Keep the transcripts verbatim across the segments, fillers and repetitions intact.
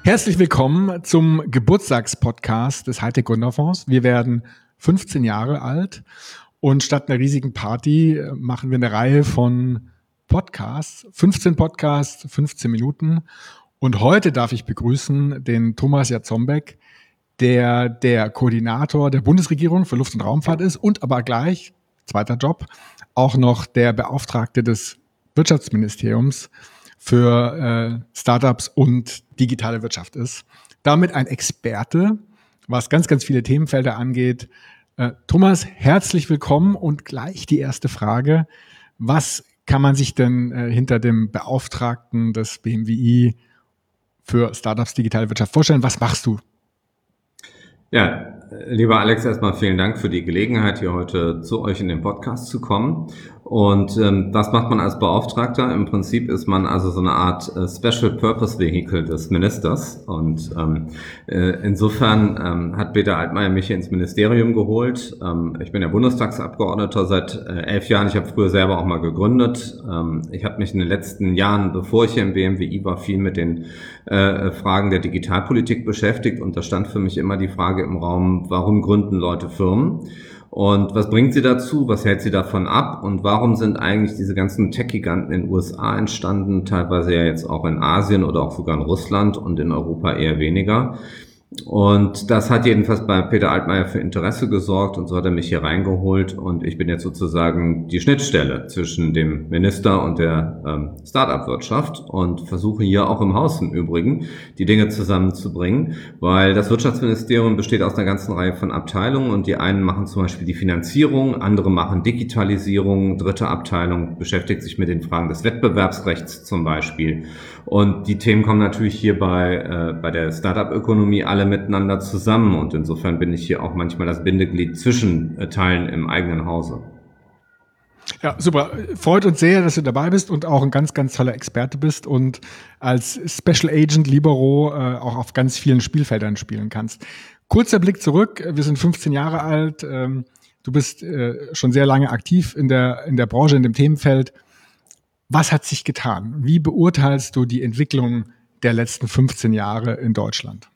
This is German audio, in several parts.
Herzlich willkommen zum Geburtstagspodcast des Hightech Gründerfonds. Wir werden fünfzehn Jahre alt und statt einer riesigen Party machen wir eine Reihe von Podcasts, fünfzehn Podcasts, fünfzehn Minuten. Und heute darf ich begrüßen den Thomas Jarzombeck, der der Koordinator der Bundesregierung für Luft- und Raumfahrt ist und aber gleich, zweiter Job, auch noch der Beauftragte des Wirtschaftsministeriums für äh, Startups und digitale Wirtschaft ist. Damit ein Experte, was ganz, ganz viele Themenfelder angeht. Äh, Thomas, herzlich willkommen und gleich die erste Frage. Was kann man sich denn äh, hinter dem Beauftragten des B M W I für Startups, digitale Wirtschaft vorstellen? Was machst du? Ja, lieber Alex, erstmal vielen Dank für die Gelegenheit, hier heute zu euch in den Podcast zu kommen. Und ähm, was macht man als Beauftragter? Im Prinzip ist man also so eine Art äh, Special Purpose Vehicle des Ministers. Und ähm, äh, insofern ähm, hat Peter Altmaier mich hier ins Ministerium geholt. Ähm, ich bin ja Bundestagsabgeordneter seit äh, elf Jahren. Ich habe früher selber auch mal gegründet. Ähm, ich habe mich in den letzten Jahren, bevor ich hier im B M W I war, viel mit den äh, Fragen der Digitalpolitik beschäftigt. Und da stand für mich immer die Frage im Raum, warum gründen Leute Firmen? Und was bringt sie dazu? Was hält sie davon ab? Und warum sind eigentlich diese ganzen Tech-Giganten in den U S A entstanden? Teilweise ja jetzt auch in Asien oder auch sogar in Russland und in Europa eher weniger. Und das hat jedenfalls bei Peter Altmaier für Interesse gesorgt und so hat er mich hier reingeholt und ich bin jetzt sozusagen die Schnittstelle zwischen dem Minister und der ähm, Start-up-Wirtschaft und versuche hier auch im Haus im Übrigen die Dinge zusammenzubringen, weil das Wirtschaftsministerium besteht aus einer ganzen Reihe von Abteilungen und die einen machen zum Beispiel die Finanzierung, andere machen Digitalisierung, dritte Abteilung beschäftigt sich mit den Fragen des Wettbewerbsrechts zum Beispiel. Und die Themen kommen natürlich hier bei, äh, bei der Startup-Ökonomie alle miteinander zusammen. Und insofern bin ich hier auch manchmal das Bindeglied zwischen äh, Teilen im eigenen Hause. Ja, super. Freut uns sehr, dass du dabei bist und auch ein ganz, ganz toller Experte bist und als Special Agent Libero äh, auch auf ganz vielen Spielfeldern spielen kannst. Kurzer Blick zurück. Wir sind fünfzehn Jahre alt. Ähm, du bist äh, schon sehr lange aktiv in der, in der Branche, in dem Themenfeld. Was hat sich getan? Wie beurteilst du die Entwicklung der letzten fünfzehn Jahre in Deutschland?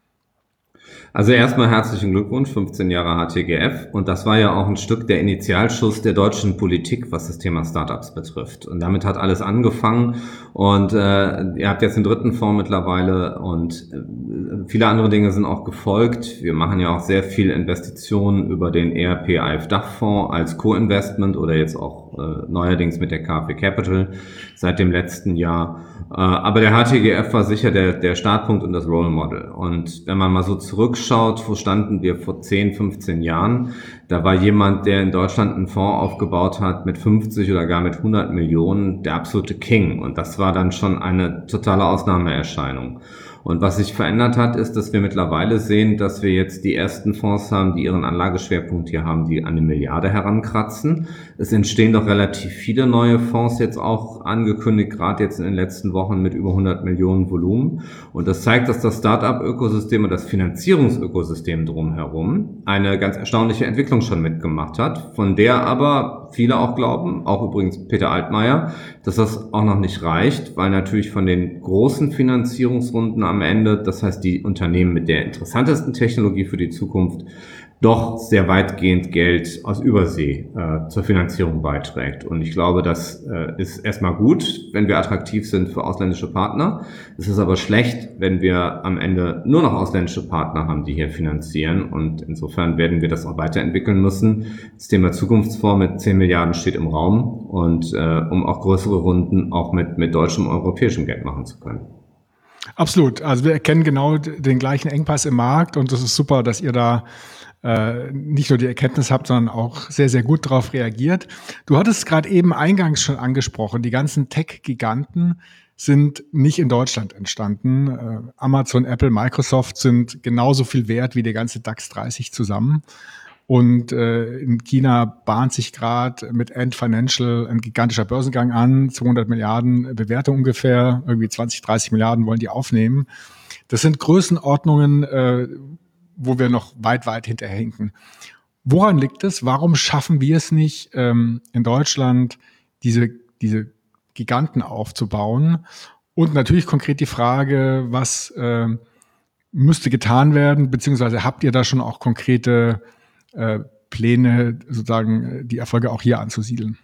Also erstmal herzlichen Glückwunsch, fünfzehn Jahre H T G F. Und das war ja auch ein Stück der Initialschuss der deutschen Politik, was das Thema Startups betrifft. Und damit hat alles angefangen. Und äh, ihr habt jetzt den dritten Fonds mittlerweile und äh, viele andere Dinge sind auch gefolgt. Wir machen ja auch sehr viel Investitionen über den E R P A F-Dachfonds als Co-Investment oder jetzt auch äh, neuerdings mit der KfW Capital seit dem letzten Jahr. Äh, aber der H T G F war sicher der, der Startpunkt und das Role Model. Und wenn man mal so zurückschaut, wo standen wir vor zehn, fünfzehn Jahren? Da war jemand, der in Deutschland einen Fonds aufgebaut hat mit fünfzig oder gar mit hundert Millionen, der absolute King. Und das war dann schon eine totale Ausnahmeerscheinung. Und was sich verändert hat, ist, dass wir mittlerweile sehen, dass wir jetzt die ersten Fonds haben, die ihren Anlageschwerpunkt hier haben, die an eine Milliarde herankratzen. Es entstehen doch relativ viele neue Fonds jetzt auch angekündigt, gerade jetzt in den letzten Wochen mit über hundert Millionen Volumen. Und das zeigt, dass das Start-up-Ökosystem und das Finanzierungsökosystem drumherum eine ganz erstaunliche Entwicklung schon mitgemacht hat, von der aber viele auch glauben, auch übrigens Peter Altmaier, dass das auch noch nicht reicht, weil natürlich von den großen Finanzierungsrunden am Ende, das heißt die Unternehmen mit der interessantesten Technologie für die Zukunft, doch sehr weitgehend Geld aus Übersee äh, zur Finanzierung beiträgt. Und ich glaube, das äh, ist erstmal gut, wenn wir attraktiv sind für ausländische Partner. Es ist aber schlecht, wenn wir am Ende nur noch ausländische Partner haben, die hier finanzieren. Und insofern werden wir das auch weiterentwickeln müssen. Das Thema Zukunftsfonds mit zehn Milliarden steht im Raum und äh, um auch größere Runden auch mit, mit deutschem und europäischem Geld machen zu können. Absolut. Also wir erkennen genau den gleichen Engpass im Markt und es ist super, dass ihr da äh, nicht nur die Erkenntnis habt, sondern auch sehr, sehr gut darauf reagiert. Du hattest gerade eben eingangs schon angesprochen, die ganzen Tech-Giganten sind nicht in Deutschland entstanden. Äh, Amazon, Apple, Microsoft sind genauso viel wert wie der ganze DAX dreißig zusammen. Und äh, in China bahnt sich gerade mit Ant Financial ein gigantischer Börsengang an, zweihundert Milliarden Bewertung ungefähr, irgendwie zwanzig, dreißig Milliarden wollen die aufnehmen. Das sind Größenordnungen, äh, wo wir noch weit, weit hinterherhinken. Woran liegt es? Warum schaffen wir es nicht, ähm, in Deutschland diese, diese Giganten aufzubauen? Und natürlich konkret die Frage, was, äh, müsste getan werden, beziehungsweise habt ihr da schon auch konkrete äh, Pläne, sozusagen die Erfolge auch hier anzusiedeln?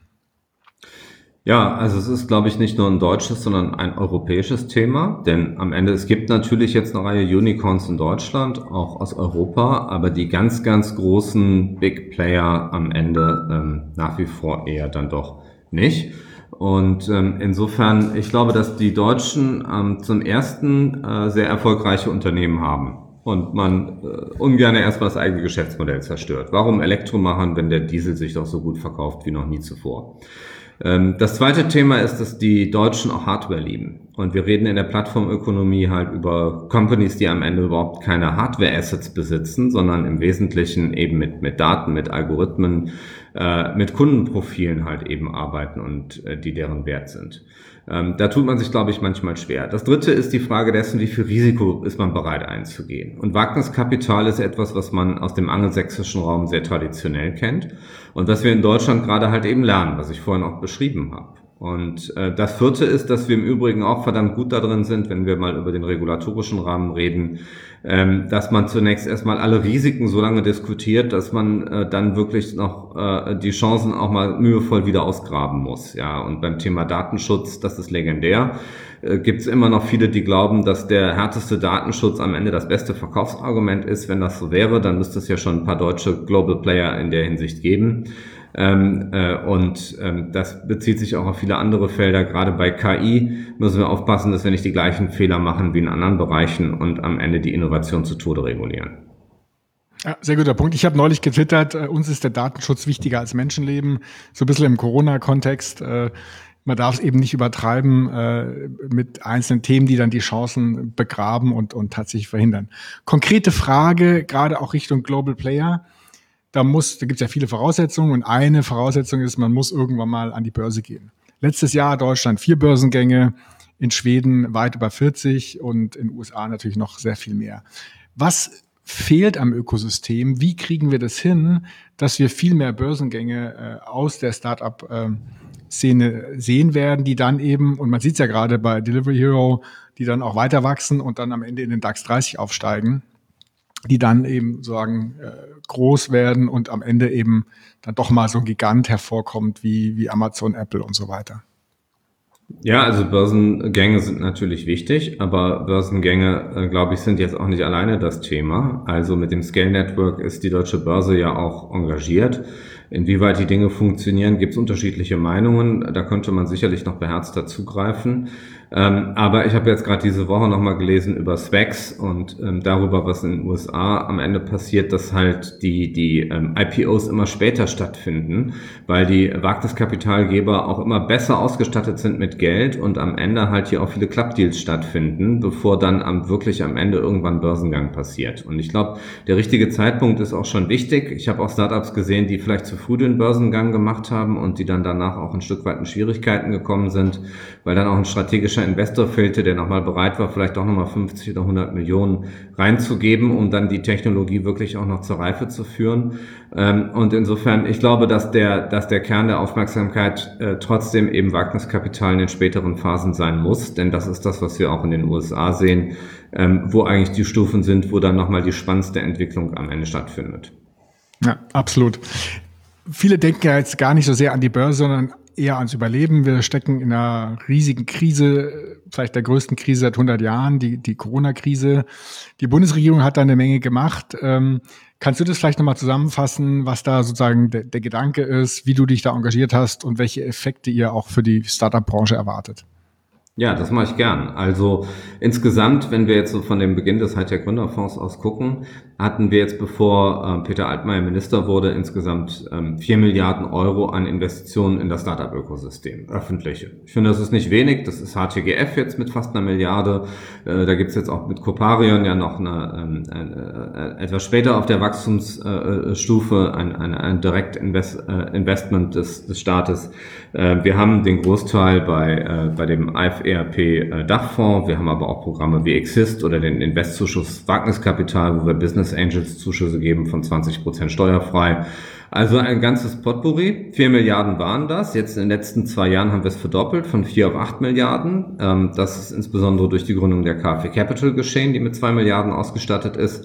Ja, also es ist, glaube ich, nicht nur ein deutsches, sondern ein europäisches Thema, denn am Ende, es gibt natürlich jetzt eine Reihe Unicorns in Deutschland, auch aus Europa, aber die ganz, ganz großen Big Player am Ende ähm, nach wie vor eher dann doch nicht. Und ähm, insofern, ich glaube, dass die Deutschen ähm, zum ersten äh, sehr erfolgreiche Unternehmen haben und man äh, ungern erstmal das eigene Geschäftsmodell zerstört. Warum Elektro machen, wenn der Diesel sich doch so gut verkauft wie noch nie zuvor? Das zweite Thema ist, dass die Deutschen auch Hardware lieben. Und wir reden in der Plattformökonomie halt über Companies, die am Ende überhaupt keine Hardware-Assets besitzen, sondern im Wesentlichen eben mit, mit Daten, mit Algorithmen, äh, mit Kundenprofilen halt eben arbeiten und äh, die deren Wert sind. Ähm, da tut man sich, glaube ich, manchmal schwer. Das dritte ist die Frage dessen, wie viel Risiko ist man bereit einzugehen. Und Wagniskapital ist etwas, was man aus dem angelsächsischen Raum sehr traditionell kennt und was wir in Deutschland gerade halt eben lernen, was ich vorhin auch beschrieben habe. Und äh, das vierte ist, dass wir im Übrigen auch verdammt gut darin sind, wenn wir mal über den regulatorischen Rahmen reden, ähm, dass man zunächst erstmal alle Risiken so lange diskutiert, dass man äh, dann wirklich noch äh, die Chancen auch mal mühevoll wieder ausgraben muss. Ja, und beim Thema Datenschutz, das ist legendär, äh, gibt es immer noch viele, die glauben, dass der härteste Datenschutz am Ende das beste Verkaufsargument ist. Wenn das so wäre, dann müsste es ja schon ein paar deutsche Global Player in der Hinsicht geben. Ähm, äh, und ähm, das bezieht sich auch auf viele andere Felder. Gerade bei K I müssen wir aufpassen, dass wir nicht die gleichen Fehler machen wie in anderen Bereichen und am Ende die Innovation zu Tode regulieren. Ja, sehr guter Punkt. Ich habe neulich getwittert, äh, uns ist der Datenschutz wichtiger als Menschenleben. So ein bisschen im Corona-Kontext. Äh, man darf es eben nicht übertreiben äh, mit einzelnen Themen, die dann die Chancen begraben und, und tatsächlich verhindern. Konkrete Frage, gerade auch Richtung Global Player. Da muss, da gibt es ja viele Voraussetzungen und eine Voraussetzung ist, man muss irgendwann mal an die Börse gehen. Letztes Jahr Deutschland vier Börsengänge, in Schweden weit über vierzig und in den U S A natürlich noch sehr viel mehr. Was fehlt am Ökosystem? Wie kriegen wir das hin, dass wir viel mehr Börsengänge äh, aus der Startup-Szene sehen werden, die dann eben, und man sieht es ja gerade bei Delivery Hero, die dann auch weiter wachsen und dann am Ende in den DAX dreißig aufsteigen, die dann eben sagen äh, groß werden und am Ende eben dann doch mal so ein Gigant hervorkommt wie, wie Amazon, Apple und so weiter. Ja, also Börsengänge sind natürlich wichtig, aber Börsengänge, äh, glaube ich, sind jetzt auch nicht alleine das Thema. Also mit dem Scale Network ist die Deutsche Börse ja auch engagiert. Inwieweit die Dinge funktionieren, gibt es unterschiedliche Meinungen. Da könnte man sicherlich noch beherzter zugreifen. Ähm, aber ich habe jetzt gerade diese Woche nochmal gelesen über SPACs und ähm, darüber, was in den U S A am Ende passiert, dass halt die die ähm, I P Os immer später stattfinden, weil die Wagniskapitalgeber auch immer besser ausgestattet sind mit Geld und am Ende halt hier auch viele Klappdeals stattfinden, bevor dann am wirklich am Ende irgendwann Börsengang passiert. Und ich glaube, der richtige Zeitpunkt ist auch schon wichtig. Ich habe auch Startups gesehen, die vielleicht zu früh den Börsengang gemacht haben und die dann danach auch ein Stück weit in Schwierigkeiten gekommen sind, weil dann auch ein strategischer Investor fehlte, der nochmal bereit war, vielleicht auch nochmal fünfzig oder hundert Millionen reinzugeben, um dann die Technologie wirklich auch noch zur Reife zu führen. Und insofern, ich glaube, dass der, dass der Kern der Aufmerksamkeit äh, trotzdem eben Wagniskapital in den späteren Phasen sein muss, denn das ist das, was wir auch in den U S A sehen, ähm, wo eigentlich die Stufen sind, wo dann nochmal die spannendste Entwicklung am Ende stattfindet. Ja, absolut. Viele denken ja jetzt gar nicht so sehr an die Börse, sondern eher ans Überleben. Wir stecken in einer riesigen Krise, vielleicht der größten Krise seit hundert Jahren, die, die Corona-Krise. Die Bundesregierung hat da eine Menge gemacht. Ähm, kannst du das vielleicht nochmal zusammenfassen, was da sozusagen der, der Gedanke ist, wie du dich da engagiert hast und welche Effekte ihr auch für die Startup-Branche erwartet? Ja, das mache ich gern. Also insgesamt, wenn wir jetzt so von dem Beginn des Hightech Gründerfonds aus gucken, hatten wir jetzt, bevor äh, Peter Altmaier Minister wurde, insgesamt ähm, vier Milliarden Euro an Investitionen in das Startup-Ökosystem, öffentliche. Ich finde, das ist nicht wenig. Das ist H T G F jetzt mit fast einer Milliarde. Äh, da gibt's jetzt auch mit Coparion ja noch eine, ähm, eine, äh, etwas später auf der Wachstumsstufe ein, ein, ein Direktinvestment äh, des, des Staates. Äh, wir haben den Großteil bei, äh, bei dem A F E R P-Dachfonds. Wir haben aber auch Programme wie Exist oder den Investzuschuss Wagniskapital, wo wir Business Angels Zuschüsse geben von zwanzig Prozent steuerfrei. Also ein ganzes Potpourri. Vier Milliarden waren das. Jetzt in den letzten zwei Jahren haben wir es verdoppelt von vier auf acht Milliarden. Das ist insbesondere durch die Gründung der KfW Capital geschehen, die mit zwei Milliarden ausgestattet ist.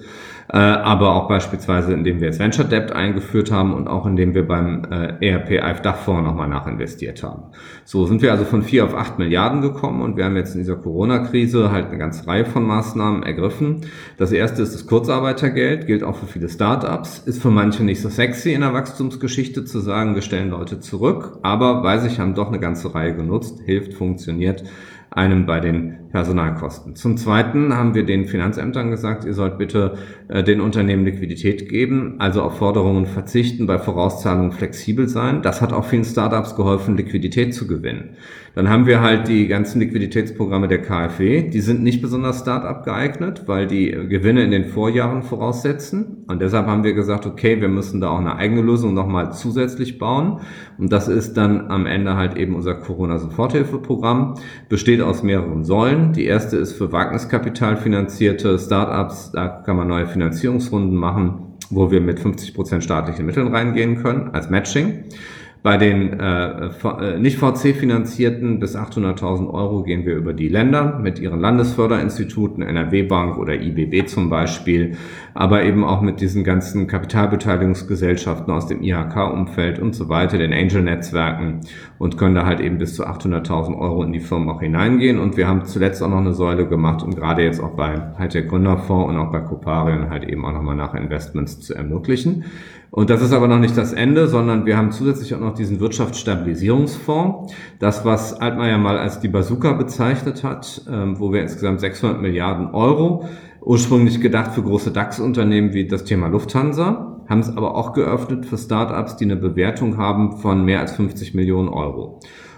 Aber auch beispielsweise, indem wir jetzt Venture Debt eingeführt haben und auch indem wir beim E R P I F Dachfonds nochmal nachinvestiert haben. So sind wir also von vier auf acht Milliarden gekommen und wir haben jetzt in dieser Corona-Krise halt eine ganze Reihe von Maßnahmen ergriffen. Das erste ist das Kurzarbeitergeld, gilt auch für viele Startups, ist für manche nicht so sexy in der Wachstumsgeschichte zu sagen, wir stellen Leute zurück, aber weiß ich, haben doch eine ganze Reihe genutzt, hilft, funktioniert einem bei den Personalkosten. Zum Zweiten haben wir den Finanzämtern gesagt, ihr sollt bitte äh, den Unternehmen Liquidität geben, also auf Forderungen verzichten, bei Vorauszahlungen flexibel sein. Das hat auch vielen Startups geholfen, Liquidität zu gewinnen. Dann haben wir halt die ganzen Liquiditätsprogramme der KfW, die sind nicht besonders Startup geeignet, weil die Gewinne in den Vorjahren voraussetzen. Und deshalb haben wir gesagt, okay, wir müssen da auch eine eigene Lösung nochmal zusätzlich bauen. Und das ist dann am Ende halt eben unser Corona-Soforthilfeprogramm, besteht aus mehreren Säulen. Die erste ist für Wagniskapital finanzierte Startups, da kann man neue Finanzierungsrunden machen, wo wir mit fünfzig Prozent staatlichen Mitteln reingehen können als Matching. Bei den äh, nicht V C-finanzierten bis achthunderttausend Euro gehen wir über die Länder mit ihren Landesförderinstituten, N R W-Bank oder I B B zum Beispiel, aber eben auch mit diesen ganzen Kapitalbeteiligungsgesellschaften aus dem I H K-Umfeld und so weiter, den Angel-Netzwerken und können da halt eben bis zu achthunderttausend Euro in die Firmen auch hineingehen. Und wir haben zuletzt auch noch eine Säule gemacht, um gerade jetzt auch bei Hightech Gründerfonds und auch bei Coparion halt eben auch nochmal nach Investments zu ermöglichen. Und das ist aber noch nicht das Ende, sondern wir haben zusätzlich auch noch diesen Wirtschaftsstabilisierungsfonds. Das, was Altmaier mal als die Bazooka bezeichnet hat, ähm, wo wir insgesamt sechshundert Milliarden Euro, ursprünglich gedacht für große DAX-Unternehmen wie das Thema Lufthansa, haben es aber auch geöffnet für Startups, die eine Bewertung haben von mehr als fünfzig Millionen Euro.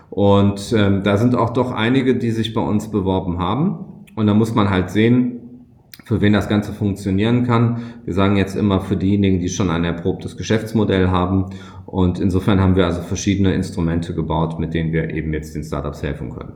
Und ähm, da sind auch doch einige, die sich bei uns beworben haben. Und da muss man halt sehen, für wen das Ganze funktionieren kann. Wir sagen jetzt immer für diejenigen, die schon ein erprobtes Geschäftsmodell haben. Und insofern haben wir also verschiedene Instrumente gebaut, mit denen wir eben jetzt den Startups helfen können.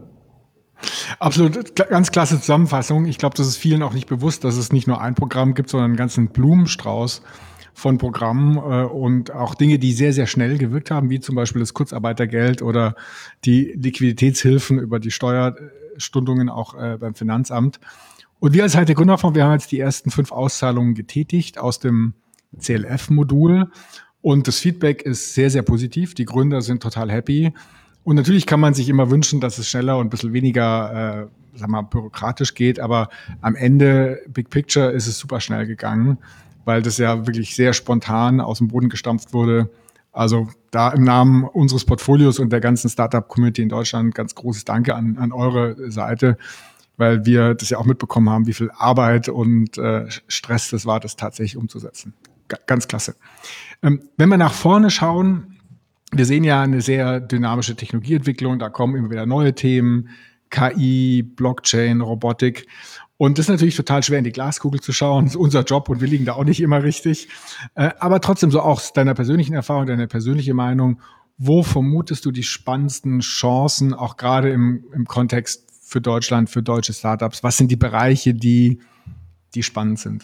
Absolut, ganz klasse Zusammenfassung. Ich glaube, das ist vielen auch nicht bewusst, dass es nicht nur ein Programm gibt, sondern einen ganzen Blumenstrauß von Programmen äh, und auch Dinge, die sehr, sehr schnell gewirkt haben, wie zum Beispiel das Kurzarbeitergeld oder die Liquiditätshilfen über die Steuerstundungen auch äh, beim Finanzamt. Und wir als Hightech Gründerfonds, wir haben jetzt die ersten fünf Auszahlungen getätigt aus dem C L F-Modul und das Feedback ist sehr, sehr positiv. Die Gründer sind total happy und natürlich kann man sich immer wünschen, dass es schneller und ein bisschen weniger, äh, sag mal, bürokratisch geht, aber am Ende, Big Picture, ist es super schnell gegangen, weil das ja wirklich sehr spontan aus dem Boden gestampft wurde. Also da im Namen unseres Portfolios und der ganzen Startup-Community in Deutschland ganz großes Danke an, an eure Seite, weil wir das ja auch mitbekommen haben, wie viel Arbeit und äh, Stress das war, das tatsächlich umzusetzen. G- ganz klasse. Ähm, wenn wir nach vorne schauen, wir sehen ja eine sehr dynamische Technologieentwicklung, da kommen immer wieder neue Themen, K I, Blockchain, Robotik. Und das ist natürlich total schwer, in die Glaskugel zu schauen. Das ist unser Job und wir liegen da auch nicht immer richtig. Äh, aber trotzdem so auch aus deiner persönlichen Erfahrung, deine persönliche Meinung, wo vermutest du die spannendsten Chancen, auch gerade im, im Kontext für Deutschland, für deutsche Startups? Was sind die Bereiche, die, die spannend sind?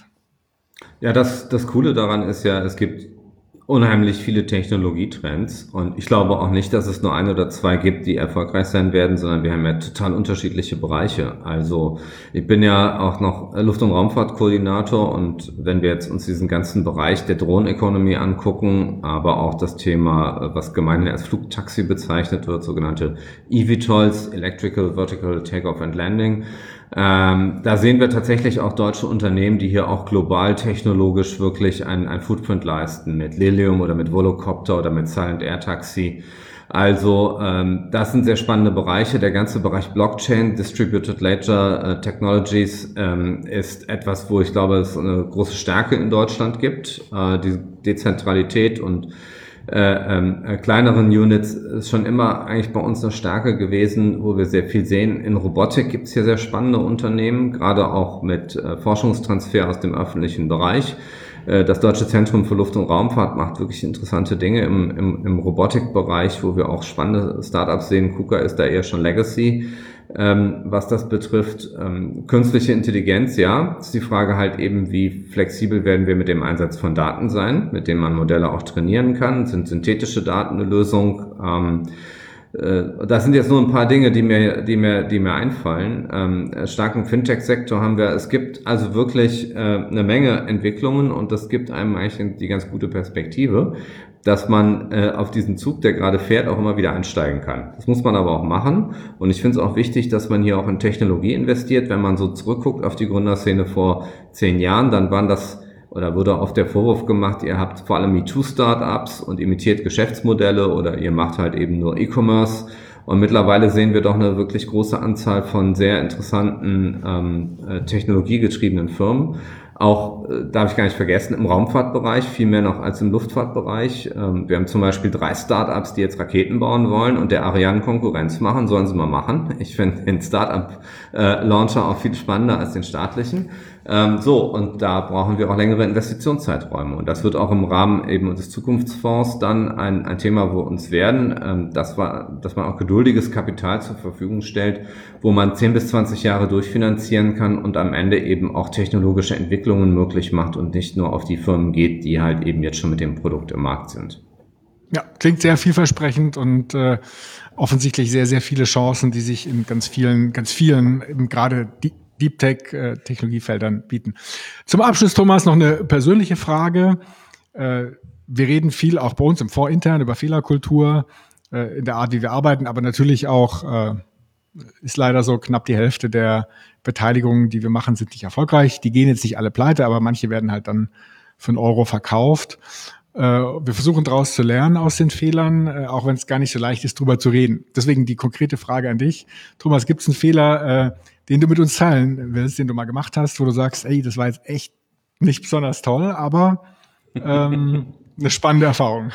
Ja, das, das Coole daran ist ja, es gibt unheimlich viele Technologietrends und ich glaube auch nicht, dass es nur ein oder zwei gibt, die erfolgreich sein werden, sondern wir haben ja total unterschiedliche Bereiche. Also ich bin ja auch noch Luft- und Raumfahrtkoordinator und wenn wir jetzt uns diesen ganzen Bereich der Drohneneconomy angucken, aber auch das Thema, was gemeinhin als Flugtaxi bezeichnet wird, sogenannte E V TOLs, Electrical Vertical Takeoff and Landing, Ähm, da sehen wir tatsächlich auch deutsche Unternehmen, die hier auch global technologisch wirklich ein, ein Footprint leisten, mit Lilium oder mit Volocopter oder mit Silent Air Taxi. Also ähm, das sind sehr spannende Bereiche. Der ganze Bereich Blockchain, Distributed Ledger äh, Technologies ähm, ist etwas, wo ich glaube, es eine große Stärke in Deutschland gibt. Äh, die Dezentralität und Äh, äh, kleineren Units ist schon immer eigentlich bei uns eine Stärke gewesen, wo wir sehr viel sehen. In Robotik gibt es hier sehr spannende Unternehmen, gerade auch mit äh, Forschungstransfer aus dem öffentlichen Bereich. Äh, das Deutsche Zentrum für Luft- und Raumfahrt macht wirklich interessante Dinge im, im, im Robotikbereich, wo wir auch spannende Startups sehen. KUKA ist da eher schon Legacy. Ähm, was das betrifft, ähm, künstliche Intelligenz, ja, ist die Frage halt eben, wie flexibel werden wir mit dem Einsatz von Daten sein, mit denen man Modelle auch trainieren kann. Sind synthetische Daten eine Lösung? Ähm, äh, das sind jetzt nur ein paar Dinge, die mir, die mir, die mir einfallen. Ähm, starken Fintech-Sektor haben wir. Es gibt also wirklich äh, eine Menge Entwicklungen und das gibt einem eigentlich die ganz gute Perspektive, dass man äh, auf diesen Zug, der gerade fährt, auch immer wieder einsteigen kann. Das muss man aber auch machen. Und ich finde es auch wichtig, dass man hier auch in Technologie investiert. Wenn man so zurückguckt auf die Gründerszene vor zehn Jahren, dann waren das, oder wurde oft der Vorwurf gemacht, ihr habt vor allem MeToo-Startups und imitiert Geschäftsmodelle oder ihr macht halt eben nur E-Commerce. Und mittlerweile sehen wir doch eine wirklich große Anzahl von sehr interessanten ähm, äh, technologiegetriebenen Firmen. Auch, äh, darf ich gar nicht vergessen, im Raumfahrtbereich, viel mehr noch als im Luftfahrtbereich. Ähm, wir haben zum Beispiel drei Startups, die jetzt Raketen bauen wollen und der Ariane Konkurrenz machen, sollen sie mal machen. Ich finde den Startup-Launcher äh, auch viel spannender als den staatlichen. Ähm, so, und da brauchen wir auch längere Investitionszeiträume. Und das wird auch im Rahmen eben des Zukunftsfonds dann ein, ein Thema, wo uns werden, ähm, das war, dass man auch geduldiges Kapital zur Verfügung stellt, wo man zehn bis zwanzig Jahre durchfinanzieren kann und am Ende eben auch technologische Entwicklungen möglich macht und nicht nur auf die Firmen geht, die halt eben jetzt schon mit dem Produkt im Markt sind. Ja, klingt sehr vielversprechend und äh, offensichtlich sehr, sehr viele Chancen, die sich in ganz vielen, ganz vielen, eben gerade die Deep Tech äh, Technologiefeldern bieten. Zum Abschluss, Thomas, noch eine persönliche Frage. Äh, wir reden viel auch bei uns im Fonds intern über Fehlerkultur, äh, in der Art, wie wir arbeiten, aber natürlich auch äh, ist leider so, knapp die Hälfte der Beteiligungen, die wir machen, sind nicht erfolgreich. Die gehen jetzt nicht alle pleite, aber manche werden halt dann für einen Euro verkauft. Äh, wir versuchen daraus zu lernen aus den Fehlern, äh, auch wenn es gar nicht so leicht ist, drüber zu reden. Deswegen die konkrete Frage an dich. Thomas, gibt es einen Fehler, äh, den du mit uns teilen willst, den du mal gemacht hast, wo du sagst, ey, das war jetzt echt nicht besonders toll, aber ähm, eine spannende Erfahrung?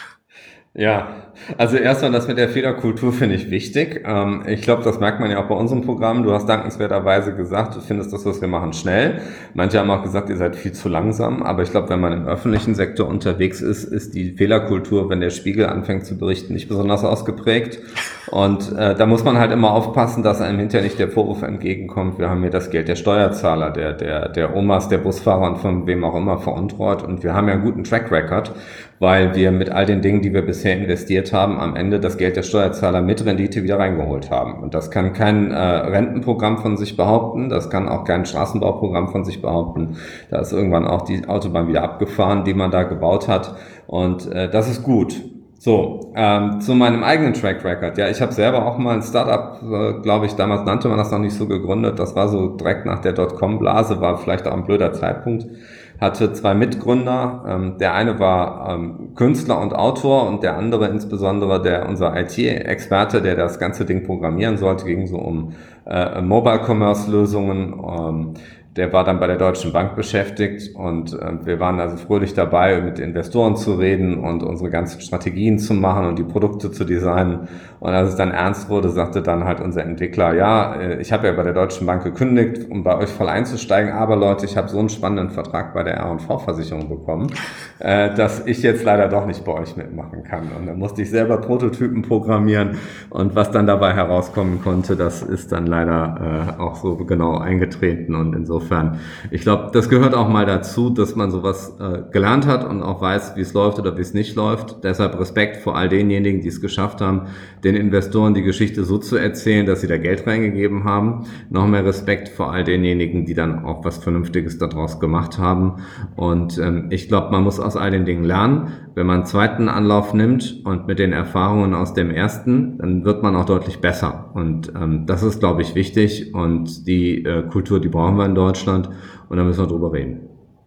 Ja, also erstmal das mit der Fehlerkultur finde ich wichtig. Ähm, ich glaube, das merkt man ja auch bei unserem Programm. Du hast dankenswerterweise gesagt, du findest das, was wir machen, schnell. Manche haben auch gesagt, ihr seid viel zu langsam. Aber ich glaube, wenn man im öffentlichen Sektor unterwegs ist, ist die Fehlerkultur, wenn der Spiegel anfängt zu berichten, nicht besonders ausgeprägt. Und äh, da muss man halt immer aufpassen, dass einem hinterher nicht der Vorwurf entgegenkommt, wir haben hier das Geld der Steuerzahler, der, der, der Omas, der Busfahrer und von wem auch immer veruntreut. Und wir haben ja einen guten Track Record, weil wir mit all den Dingen, die wir bisher investiert haben, am Ende das Geld der Steuerzahler mit Rendite wieder reingeholt haben. Und das kann kein äh, Rentenprogramm von sich behaupten, das kann auch kein Straßenbauprogramm von sich behaupten. Da ist irgendwann auch die Autobahn wieder abgefahren, die man da gebaut hat. Und äh, das ist gut. So, ähm, zu meinem eigenen Track Record. Ja, ich habe selber auch mal ein Startup, äh, glaube ich, damals nannte man das noch nicht so, gegründet. Das war so direkt nach der Dotcom-Blase, war vielleicht auch ein blöder Zeitpunkt. Hatte zwei Mitgründer. Ähm, der eine war ähm, Künstler und Autor und der andere insbesondere der unser I T-Experte, der das ganze Ding programmieren sollte, ging so um äh, Mobile-Commerce-Lösungen. Ähm, Der war dann bei der Deutschen Bank beschäftigt und äh, wir waren also fröhlich dabei, mit Investoren zu reden und unsere ganzen Strategien zu machen und die Produkte zu designen. Und als es dann ernst wurde, sagte dann halt unser Entwickler, ja, äh, ich habe ja bei der Deutschen Bank gekündigt, um bei euch voll einzusteigen, aber Leute, ich habe so einen spannenden Vertrag bei der R und V-Versicherung bekommen, äh, dass ich jetzt leider doch nicht bei euch mitmachen kann. Und dann musste ich selber Prototypen programmieren und was dann dabei herauskommen konnte, das ist dann leider äh, auch so genau eingetreten und insofern Insofern, ich glaube, das gehört auch mal dazu, dass man sowas äh, gelernt hat und auch weiß, wie es läuft oder wie es nicht läuft. Deshalb Respekt vor all denjenigen, die es geschafft haben, den Investoren die Geschichte so zu erzählen, dass sie da Geld reingegeben haben. Noch mehr Respekt vor all denjenigen, die dann auch was Vernünftiges daraus gemacht haben. Und ähm, ich glaube, man muss aus all den Dingen lernen. Wenn man einen zweiten Anlauf nimmt und mit den Erfahrungen aus dem ersten, dann wird man auch deutlich besser. Und ähm, das ist, glaube ich, wichtig. Und die äh, Kultur, die brauchen wir in Deutschland. Und da müssen wir drüber reden.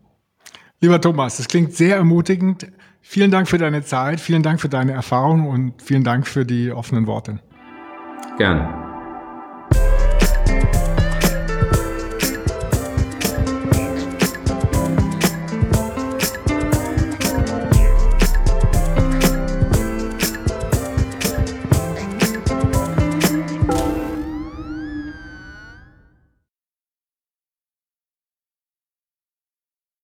Lieber Thomas, das klingt sehr ermutigend. Vielen Dank für deine Zeit, vielen Dank für deine Erfahrung und vielen Dank für die offenen Worte. Gerne.